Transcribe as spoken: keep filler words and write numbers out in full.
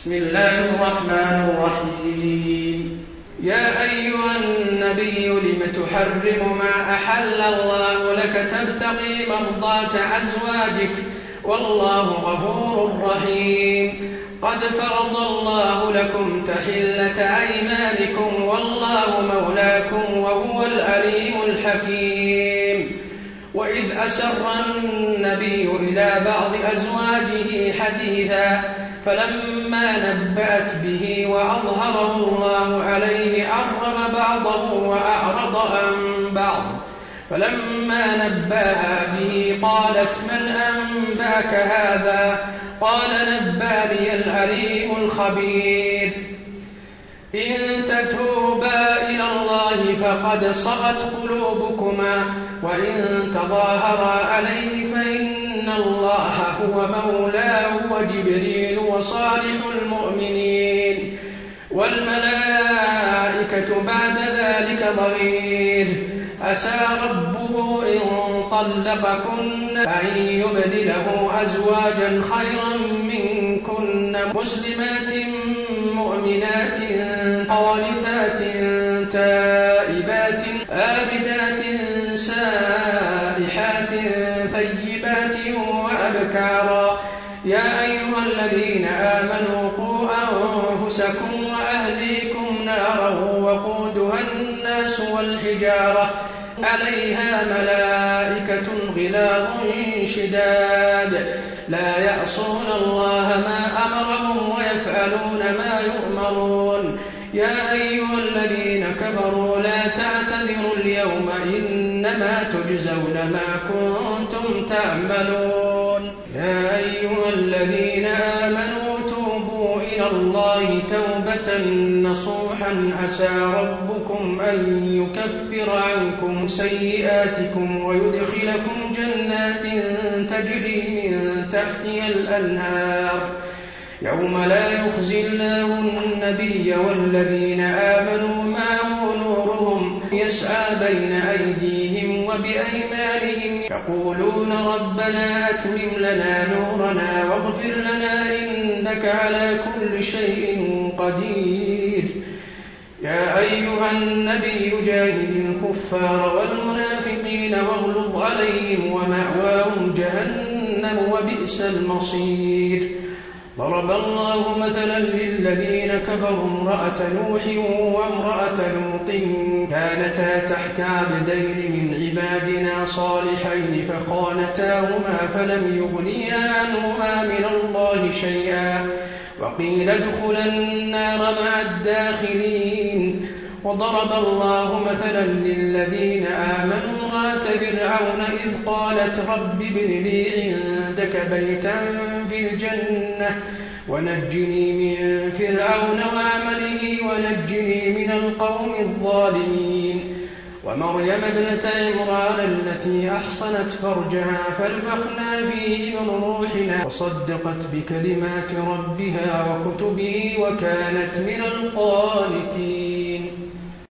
بسم الله الرحمن الرحيم. يا أيها النبي لم تحرم ما أحل الله لك تبتغي مرضات أزواجك والله غفور رحيم. قد فرض الله لكم تحلة أيمانكم والله مولاكم وهو العليم الحكيم. وإذ أسر النبي إلى بعض أزواجه حديثا فلما نبأت به وأظهره الله عليه أعرض بعضه وأعرض عن بعض فلما نبأها به قالت من أنباك هذا؟ قال نباني العليم الخبير. إن تتوبا إلى الله فقد صغت قلوبكما وإن تظاهرا عليه فإن الله هو مولاه وجبريل وصالح المؤمنين والملائكة بعد ذلك ظهير. عسى ربه إن طلقكن أن يبدله أزواجا خيرا منكن مسلمات مؤمنات قانتات تائبات آبدات سائحات ثيبات وأبكارا. يا أيها الذين آمنوا قوا أنفسكم وأهليكم نارا وقودها الناس والحجارة عليها ملائكة غلاظ شداد لا يعصون الله ما أمرهم ويفعلون ما يؤمرون. يا أيها الذين كفروا لا تعتذروا اليوم إنما تجزون ما كنتم تعملون. يا أيها الذين آمنوا توبوا إلى الله توبة نصوحا عسى ربكم أن يكفر عنكم سيئاتكم ويدخلكم جنات تجري من تحتها الأنهار يوم لا يخزي الله النبي والذين آمنوا معه نورهم يسعى بين أيديهم وبأيمانهم يقولون ربنا أتمم لنا نورنا واغفر لنا إنك على كل شيء قدير. يا أيها النبي جاهد الكفار والمنافقين واغلظ عليهم ومأواهم جهنم وبئس المصير. ضرب الله مثلا للذين كفروا امرأة نوح وامرأة لوط كانتا تحت عبدين من عبادنا صالحين فخانتاهما فلم يغنيا عنهما من الله شيئا وقيل ادخلا النار مع الداخلين. وضرب الله مثلا للذين آمنوا امرأة فرعون إذ قالت رب ابن لي عندك بيتا في الجنة ونجني من فرعون وعمله ونجني من القوم الظالمين. ومريم ابنة عمران التي أحصنت فرجها فانفخنا فيه من روحنا وصدقت بكلمات ربها وكتبه وكانت من القانتين.